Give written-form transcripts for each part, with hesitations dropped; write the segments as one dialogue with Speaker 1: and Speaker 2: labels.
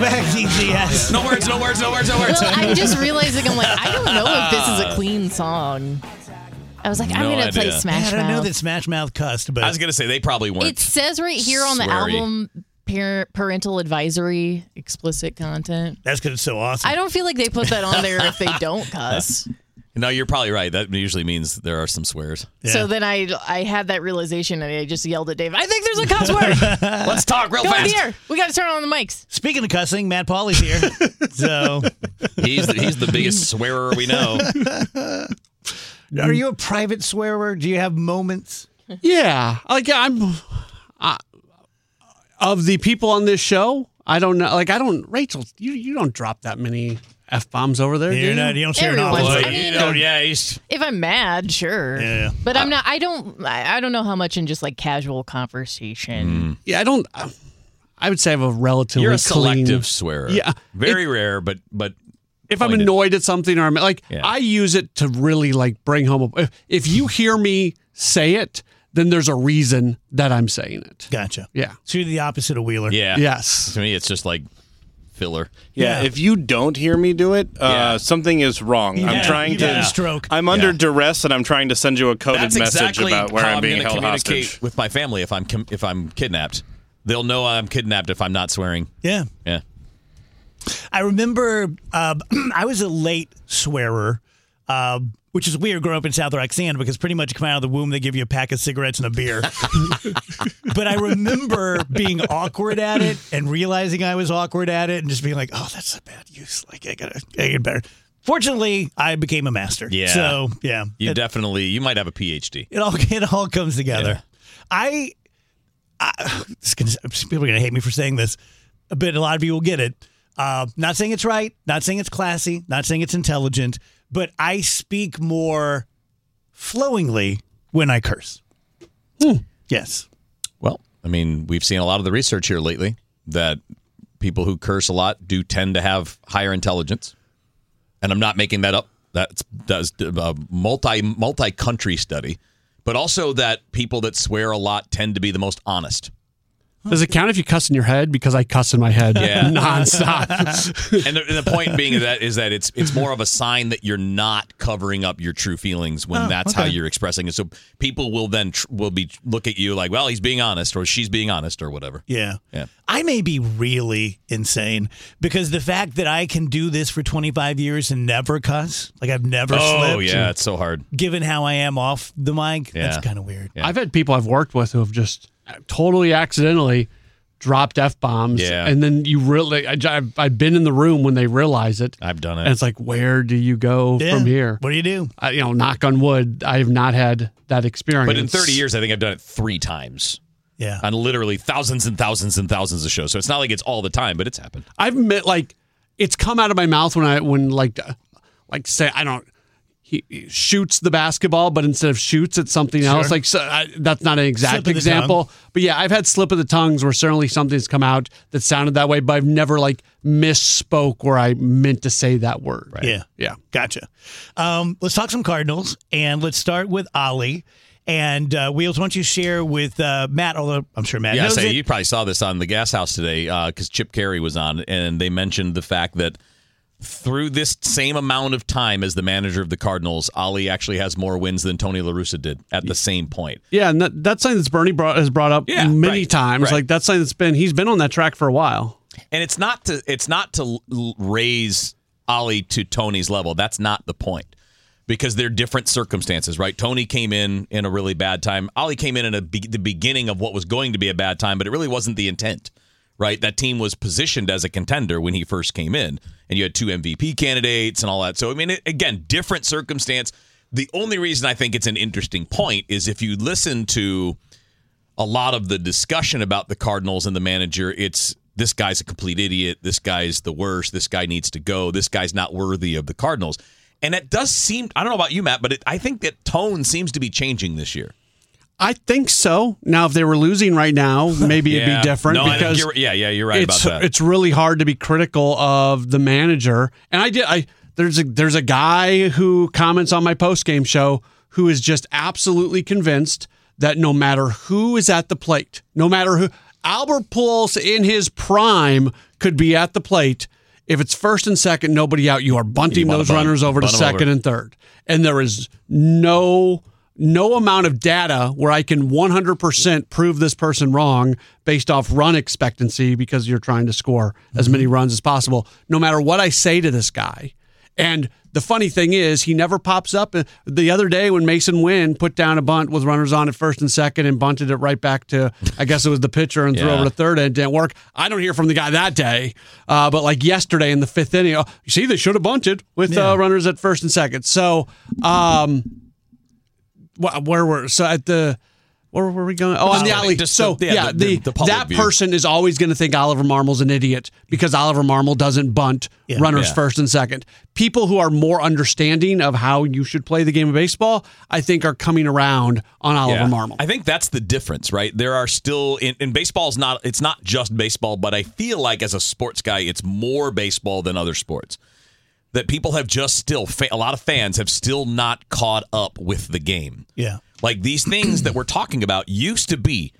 Speaker 1: back, DCS.
Speaker 2: No words.
Speaker 3: Well, I'm just realizing, I'm like, I don't know if this is a clean song. I was like, I'm going to play Smash Mouth.
Speaker 1: I don't know that Smash Mouth cussed, but
Speaker 2: I was going to say they probably weren't.
Speaker 3: It says right here on the
Speaker 2: sweary.
Speaker 3: album, parental advisory, explicit content.
Speaker 1: that's because it's so awesome.
Speaker 3: I don't feel like they put that on there if they don't cuss.
Speaker 2: No, you're probably right. That usually means there are some swears.
Speaker 1: Yeah.
Speaker 3: So then I had that realization and I just yelled at Dave, I think there's a cuss word.
Speaker 2: Let's talk real
Speaker 3: Go in
Speaker 2: fast.
Speaker 3: here. We got to turn on the mics.
Speaker 1: Speaking of cussing, Matt Pauley's here. So,
Speaker 2: He's the biggest swearer we know.
Speaker 1: are you a private swearer? Do you have moments?
Speaker 4: Yeah, like I'm of the people on this show. I don't know. Like I don't. Rachel, you don't drop that many F-bombs over there.
Speaker 1: You don't share an
Speaker 3: Everyone's-
Speaker 1: awful lot.
Speaker 3: I mean,
Speaker 2: He's
Speaker 3: if I'm mad, sure.
Speaker 1: Yeah.
Speaker 3: But I'm not. I don't know how much in just like casual conversation.
Speaker 4: Yeah, I don't. I would say I have a relatively
Speaker 2: you're a
Speaker 4: clean.
Speaker 2: selective swearer.
Speaker 4: Yeah.
Speaker 2: Very rare, but
Speaker 4: If I'm
Speaker 2: pointed.
Speaker 4: annoyed at something or I'm like,
Speaker 2: Yeah.
Speaker 4: I use it to really like bring home. If you hear me say it, then there's a reason that I'm saying it.
Speaker 1: Gotcha.
Speaker 4: Yeah.
Speaker 1: So you're the opposite of Wheeler.
Speaker 2: Yeah.
Speaker 4: Yes.
Speaker 2: To me, it's just like filler.
Speaker 5: Yeah,
Speaker 1: Yeah.
Speaker 5: if you don't hear me do it,
Speaker 2: Yeah.
Speaker 5: something is wrong.
Speaker 1: Yeah,
Speaker 5: I'm trying
Speaker 1: you've had a
Speaker 5: to.
Speaker 1: stroke.
Speaker 5: I'm under
Speaker 2: Yeah.
Speaker 5: duress, and I'm trying to send you a coded
Speaker 2: That's
Speaker 5: message
Speaker 2: exactly
Speaker 5: about where
Speaker 2: how
Speaker 5: I'm being
Speaker 2: going to
Speaker 5: held
Speaker 2: communicate
Speaker 5: hostage.
Speaker 2: with my family if I'm kidnapped. They'll know I'm kidnapped if I'm not swearing.
Speaker 1: Yeah.
Speaker 2: Yeah.
Speaker 1: I remember I was a late swearer, which is weird growing up in South Roxanne because pretty much you come out of the womb, they give you a pack of cigarettes and a beer. But I remember being awkward at it and realizing I was awkward at it and just being like, oh, that's a bad use. Like, I gotta get better. Fortunately, I became a master.
Speaker 2: Yeah.
Speaker 1: So, yeah.
Speaker 2: You might have a PhD.
Speaker 1: It all comes together.
Speaker 2: Yeah.
Speaker 1: People are going to hate me for saying this, but a lot of you will get it. Not saying it's right, not saying it's classy, not saying it's intelligent, but I speak more flowingly when I curse. Yes.
Speaker 2: Well, I mean, we've seen a lot of the research here lately that people who curse a lot do tend to have higher intelligence. And I'm not making that up. That's a multi-country study. But also that people that swear a lot tend to be the most honest.
Speaker 4: Does it count if you cuss in your head? Because I cuss in my head nonstop.
Speaker 2: And the point being is that it's more of a sign that you're not covering up your true feelings when that's how you're expressing it. So people will then look at you like, well, he's being honest or she's being honest or whatever.
Speaker 1: Yeah.
Speaker 2: Yeah.
Speaker 1: I may be really insane because the fact that I can do this for 25 years and never cuss, like I've never slipped.
Speaker 2: Oh, yeah, it's so hard.
Speaker 1: Given how I am off the mic,
Speaker 2: Yeah.
Speaker 1: that's kind of weird.
Speaker 2: Yeah.
Speaker 4: I've had people I've worked with who have just totally accidentally dropped F-bombs.
Speaker 2: Yeah.
Speaker 4: And then you really, I've been in the room when they realize it.
Speaker 2: I've done it.
Speaker 4: And it's like, where do you go
Speaker 1: Yeah.
Speaker 4: from here?
Speaker 1: What do you do?
Speaker 4: Knock on wood, I have not had that experience.
Speaker 2: But in 30 years, I think I've done it 3 times.
Speaker 1: Yeah.
Speaker 2: On literally thousands and thousands and thousands of shows. So it's not like it's all the time, but it's happened.
Speaker 4: I've met it's come out of my mouth when say I don't. He shoots the basketball, but instead of shoots, it's something else. That's not an exact
Speaker 1: Slip of the
Speaker 4: example, but yeah, I've had slip of the tongues where certainly something's come out that sounded that way, but I've never misspoke where I meant to say that word.
Speaker 1: Right.
Speaker 4: Yeah.
Speaker 1: Gotcha. Let's talk some Cardinals, and let's start with Ollie. And Wheels, why don't you share with Matt, although I'm sure Matt knows it.
Speaker 2: You probably saw this on the Gas House today because Chip Carey was on, and they mentioned the fact that through this same amount of time as the manager of the Cardinals, Ollie actually has more wins than Tony La Russa did at the same point.
Speaker 4: Yeah, and that's something that's Bernie has brought up many times.
Speaker 2: Right.
Speaker 4: That's something he's been on that track for a while.
Speaker 2: And it's not to raise Ollie to Tony's level. That's not the point. Because they're different circumstances, right? Tony came in a really bad time. Ollie came in at the beginning of what was going to be a bad time, but it really wasn't the intent, right? That team was positioned as a contender when he first came in, and you had 2 MVP candidates and all that. So, I mean, again, different circumstance. The only reason I think it's an interesting point is if you listen to a lot of the discussion about the Cardinals and the manager, it's this guy's a complete idiot, this guy's the worst, this guy needs to go, this guy's not worthy of the Cardinals. And it does seem, I don't know about you, Matt, but I think that tone seems to be changing this year.
Speaker 4: I think so. Now, if they were losing right now, maybe it'd be different.
Speaker 2: No,
Speaker 4: because
Speaker 2: you're right about that.
Speaker 4: It's really hard to be critical of the manager. And there's a guy who comments on my post-game show who is just absolutely convinced that no matter who is at the plate, no matter who, Albert Pujols in his prime could be at the plate. If it's first and second, nobody out, you are bunting those runners over to second and third. And there is no amount of data where I can 100% prove this person wrong based off run expectancy because you're trying to score as many runs as possible, no matter what I say to this guy. And the funny thing is, he never pops up. The other day when Mason Wynn put down a bunt with runners on at first and second and bunted it right back to, I guess it was the pitcher, and threw over to third, and it didn't work. I don't hear from the guy that day. But like yesterday in the fifth inning, you see, they should have bunted with runners at first and second. So, where were we going? Oh, on the alley. So, that person is always going to think Oliver Marmol's an idiot because Oliver Marmol doesn't bunt runners first and second. People who are more understanding of how you should play the game of baseball, I think, are coming around on Oliver Marmol.
Speaker 2: I think that's the difference, right? There are still, in baseball, it's not just baseball, but I feel like as a sports guy, it's more baseball than other sports. That people have just still, a lot of fans have still not caught up with the game.
Speaker 1: Yeah.
Speaker 2: Like these things that we're talking about used to be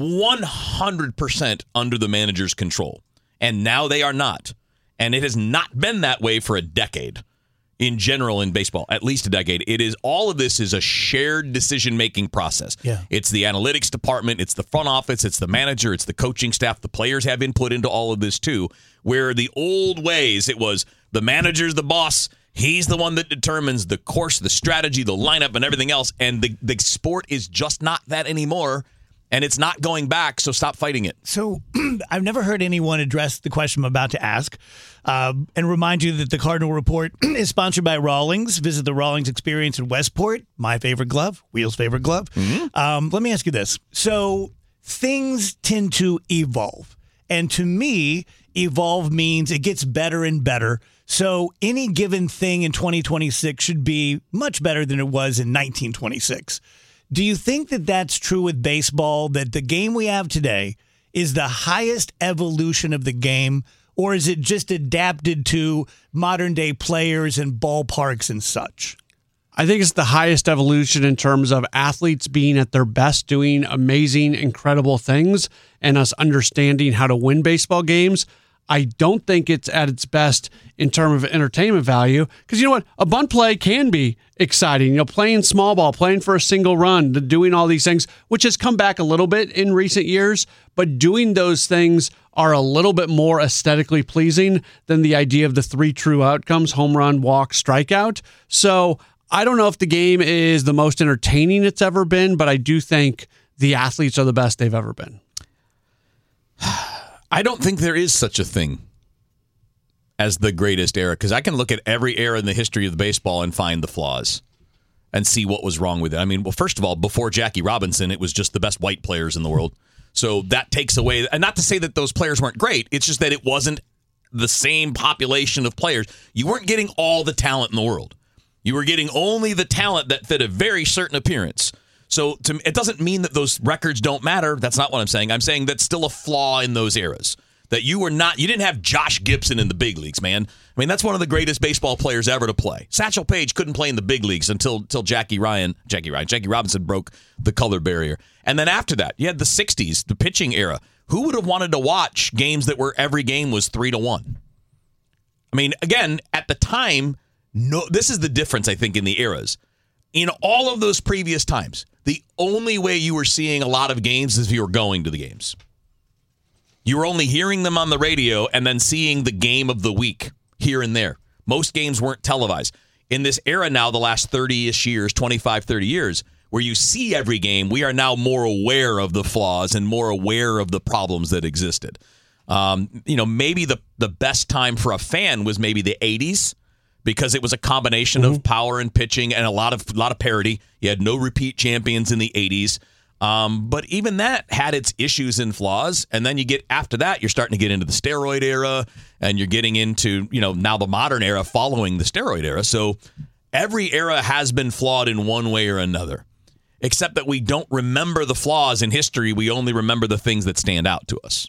Speaker 2: 100% under the manager's control. And now they are not. And it has not been that way for a decade in general in baseball, at least a decade. All of this is a shared decision-making process.
Speaker 1: Yeah.
Speaker 2: It's the analytics department, it's the front office, it's the manager, it's the coaching staff. The players have input into all of this too, where the old ways it was the manager's the boss. He's the one that determines the course, the strategy, the lineup, and everything else. And the sport is just not that anymore. And it's not going back, so stop fighting it.
Speaker 1: So I've never heard anyone address the question I'm about to ask. And remind you that the Cardinal Report is sponsored by Rawlings. Visit the Rawlings Experience in Westport. My favorite glove, Wheel's favorite glove. Mm-hmm. Let me ask you this. So things tend to evolve. And to me, evolve means it gets better and better. So any given thing in 2026 should be much better than it was in 1926. Do you think that that's true with baseball, that the game we have today is the highest evolution of the game, or is it just adapted to modern-day players and ballparks and such?
Speaker 4: I think it's the highest evolution in terms of athletes being at their best, doing amazing, incredible things, and us understanding how to win baseball games. I don't think it's at its best in terms of entertainment value because you know what? A bunt play can be exciting. Playing small ball, playing for a single run, doing all these things, which has come back a little bit in recent years, but doing those things are a little bit more aesthetically pleasing than the idea of the three true outcomes: home run, walk, strikeout. So I don't know if the game is the most entertaining it's ever been, but I do think the athletes are the best they've ever been.
Speaker 2: I don't think there is such a thing as the greatest era, because I can look at every era in the history of the baseball and find the flaws and see what was wrong with it. I mean, well, first of all, before Jackie Robinson, it was just the best white players in the world. So that takes away, and not to say that those players weren't great, it's just that it wasn't the same population of players. You weren't getting all the talent in the world. You were getting only the talent that fit a very certain appearance. So it doesn't mean that those records don't matter. That's not what I'm saying. I'm saying that's still a flaw in those eras. That you didn't have Josh Gibson in the big leagues, man. I mean, that's one of the greatest baseball players ever to play. Satchel Paige couldn't play in the big leagues until Jackie Robinson broke the color barrier. And then after that, you had the 60s, the pitching era. Who would have wanted to watch games that were every game was 3-1? I mean, again, at the time, this is the difference, I think, in the eras. In all of those previous times, the only way you were seeing a lot of games is if you were going to the games. You were only hearing them on the radio and then seeing the game of the week here and there. Most games weren't televised. In this era now, the last 30-ish years, 25, 30 years, where you see every game, we are now more aware of the flaws and more aware of the problems that existed. Maybe the best time for a fan was maybe the 80s, because it was a combination of power and pitching and a lot of parity. You had no repeat champions in the 80s. But even that had its issues and flaws. And then you get after that, you're starting to get into the steroid era, and you're getting into, now the modern era following the steroid era. So every era has been flawed in one way or another, except that we don't remember the flaws in history. We only remember the things that stand out to us.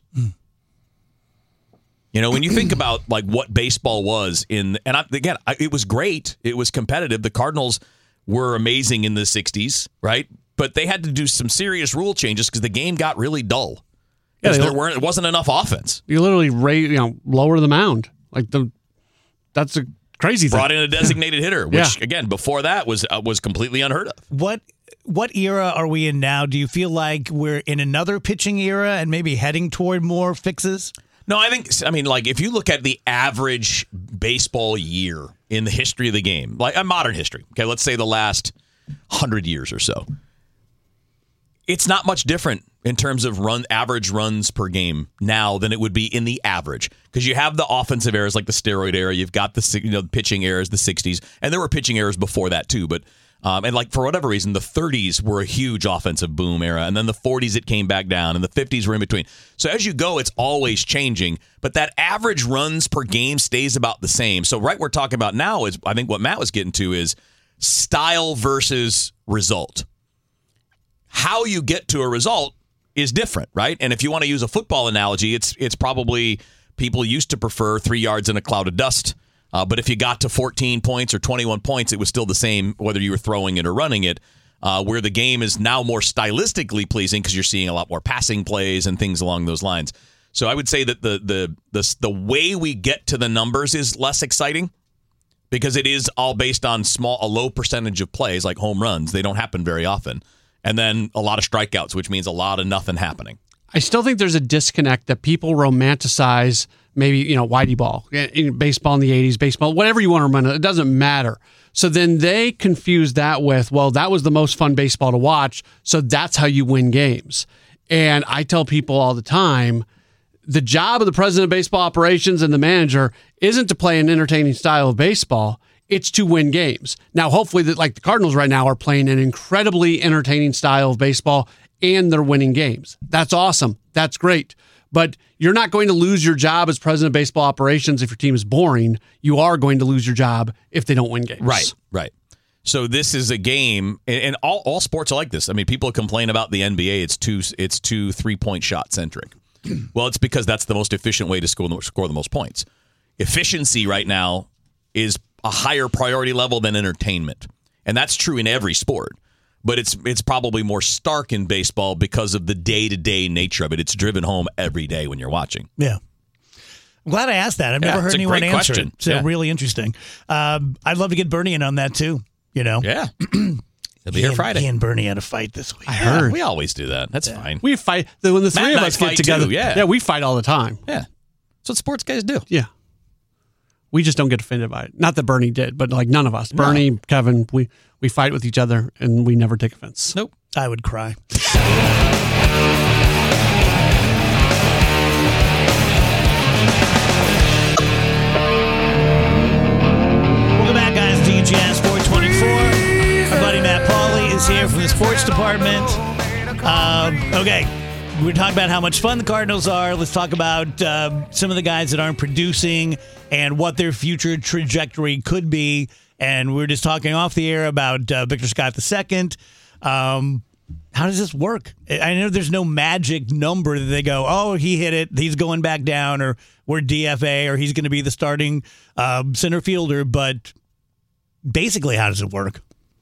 Speaker 2: When you think about like what baseball was it was great. It was competitive. The Cardinals were amazing in the 60s, right? But they had to do some serious rule changes because the game got really dull because it wasn't enough offense.
Speaker 4: You literally lower the mound. That's a crazy thing.
Speaker 2: Brought in a designated hitter, which again before that was completely unheard of.
Speaker 1: What era are we in now? Do you feel like we're in another pitching era and maybe heading toward more fixes?
Speaker 2: No, if you look at the average baseball year in the history of the game, like a modern history, okay, let's say the last 100 years or so, it's not much different in terms of average runs per game now than it would be in the average, because you have the offensive eras like the steroid era, you've got the pitching eras, the 60s, and there were pitching eras before that too, but for whatever reason, the 30s were a huge offensive boom era, and then the 40s it came back down, and the 50s were in between. So as you go, it's always changing, but that average runs per game stays about the same. So we're talking about now is, I think what Matt was getting to is style versus result. How you get to a result is different, right? And if you want to use a football analogy, it's probably people used to prefer 3 yards in a cloud of dust. But if you got to 14 points or 21 points, it was still the same whether you were throwing it or running it, where the game is now more stylistically pleasing because you're seeing a lot more passing plays and things along those lines. So I would say that the way we get to the numbers is less exciting because it is all based on a low percentage of plays like home runs. They don't happen very often. And then a lot of strikeouts, which means a lot of nothing happening.
Speaker 4: I still think there's a disconnect that people romanticize maybe, Whitey ball, baseball in the 80s, baseball, whatever you want to run, it doesn't matter. So then they confuse that with, well, that was the most fun baseball to watch, so that's how you win games. And I tell people all the time, the job of the president of baseball operations and the manager isn't to play an entertaining style of baseball. It's to win games. Now, hopefully, like the Cardinals right now are playing an incredibly entertaining style of baseball and they're winning games. That's awesome. That's great. But you're not going to lose your job as president of baseball operations if your team is boring. You are going to lose your job if they don't win games.
Speaker 2: Right. So this is a game, and all sports are like this. I mean, people complain about the NBA. It's two 3-point shot centric. Well, it's because that's the most efficient way to score the most points. Efficiency right now is a higher priority level than entertainment. And that's true in every sport. But it's probably more stark in baseball because of the day-to-day nature of it. It's driven home every day when you're watching.
Speaker 1: Yeah. I'm glad I asked that. I've never heard anyone answer it. So really interesting. I'd love to get Bernie in on that too,
Speaker 2: Yeah. He'll be here Friday.
Speaker 1: He and Bernie had a fight this week.
Speaker 4: I heard.
Speaker 2: We always do that. That's fine.
Speaker 4: We fight. When the three of us get together.
Speaker 2: Too, yeah,
Speaker 4: we fight all the time.
Speaker 2: Yeah. That's what sports guys do.
Speaker 4: Yeah. We just don't get offended by it. Not that Bernie did, but like none of us. No. Bernie, Kevin, we fight with each other and we never take offense.
Speaker 2: Nope.
Speaker 1: I would cry. Welcome back, guys. DGS 424. Our buddy Matt Pauley is here from the sports department. Okay. We're talking about how much fun the Cardinals are. Let's talk about some of the guys that aren't producing and what their future trajectory could be. And we were just talking off the air about Victor Scott II. How does this work? I know there's no magic number that they go, oh, he hit it, he's going back down, or we're DFA, or he's going to be the starting center fielder. But basically, how does it work?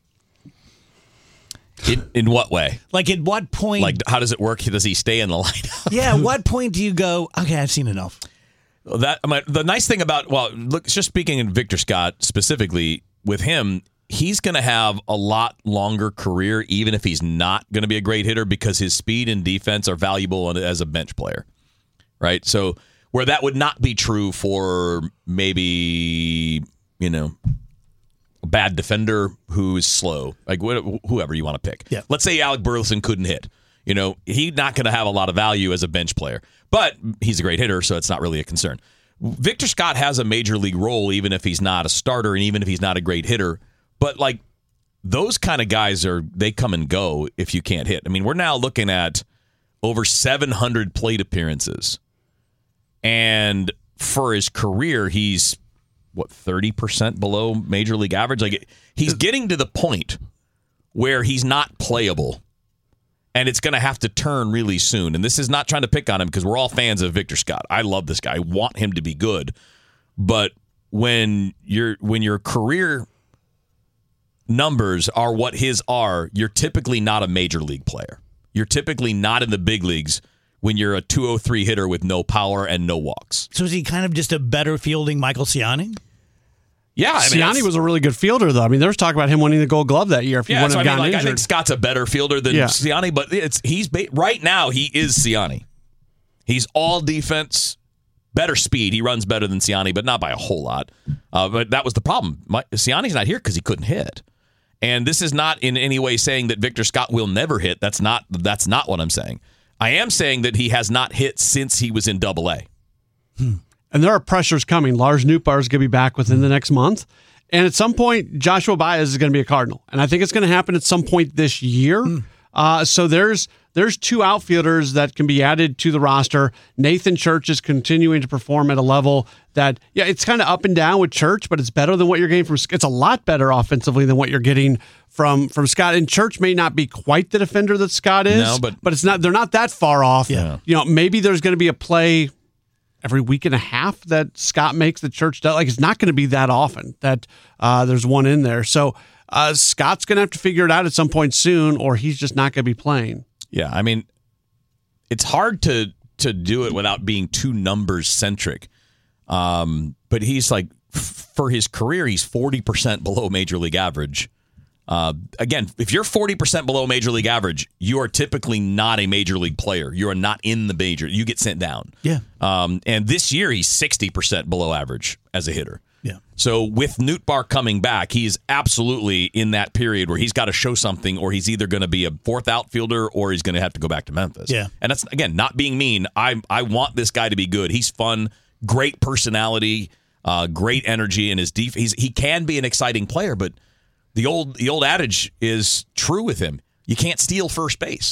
Speaker 2: In what way?
Speaker 1: Like, at what point?
Speaker 2: Like, how does it work? Does he stay in the lineup?
Speaker 1: Yeah, at what point do you go, okay, I've seen enough?
Speaker 2: The nice thing about, look, just speaking of Victor Scott specifically, with him, he's going to have a lot longer career, even if he's not going to be a great hitter, because his speed and defense are valuable as a bench player, right? So where that would not be true for maybe, a bad defender who is slow, like whoever you want to pick.
Speaker 1: Yeah.
Speaker 2: Let's say Alec Burleson couldn't hit. He's not going to have a lot of value as a bench player, but he's a great hitter, so it's not really a concern. Victor Scott has a major league role, even if he's not a starter and even if he's not a great hitter. But like those kind of guys they come and go if you can't hit. I mean, we're now looking at over 700 plate appearances, and for his career, he's 30% below major league average. Like he's getting to the point where he's not playable. And it's going to have to turn really soon. And this is not trying to pick on him because we're all fans of Victor Scott. I love this guy. I want him to be good. But when your career numbers are what his are, you're typically not a major league player. You're typically not in the big leagues when you're a 203 hitter with no power and no walks.
Speaker 1: So is he kind of just a better fielding Michael Ciani?
Speaker 2: Yeah, I mean,
Speaker 4: Ciani was a really good fielder, though. I mean, there's talk about him winning the Gold Glove that year if he wouldn't have gotten injured.
Speaker 2: I think Scott's a better fielder than Ciani, but right now he is Ciani. He's all defense, better speed. He runs better than Ciani, but not by a whole lot. But that was the problem. Ciani's not here because he couldn't hit. And this is not in any way saying that Victor Scott will never hit. That's not what I'm saying. I am saying that he has not hit since he was in Double-A.
Speaker 4: And there are pressures coming. Lars Nootbaar is going to be back within the next month. And at some point, Joshua Baez is going to be a Cardinal. And I think it's going to happen at some point this year. So there's two outfielders that can be added to the roster. Nathan Church is continuing to perform at a level that, it's kind of up and down with Church, but it's better than what you're getting from. It's a lot better offensively than what you're getting from Scott. And Church may not be quite the defender that Scott is,
Speaker 2: no, but
Speaker 4: it's not. They're not that far off.
Speaker 1: Yeah.
Speaker 4: Maybe there's going to be a play every week and a half that Scott makes that Church does. Like, it's not going to be that often that there's one in there. So Scott's going to have to figure it out at some point soon, or he's just not going to be playing.
Speaker 2: Yeah, I mean, it's hard to do it without being too numbers centric. But he's like, for his career, he's 40% below major league average. Again, if you're 40% below major league average, you are typically not a major league player. You are not in the major. You get sent down.
Speaker 1: Yeah.
Speaker 2: And this year, he's 60% below average as a hitter.
Speaker 1: Yeah.
Speaker 2: So with Nootbaar coming back, he's absolutely in that period where he's got to show something, or he's either going to be a fourth outfielder or he's going to have to go back to Memphis.
Speaker 1: Yeah. And
Speaker 2: that's, again, not being mean. I want this guy to be good. He's fun, great personality, great energy, and he can be an exciting player, but the old adage is true with him. You can't steal first base.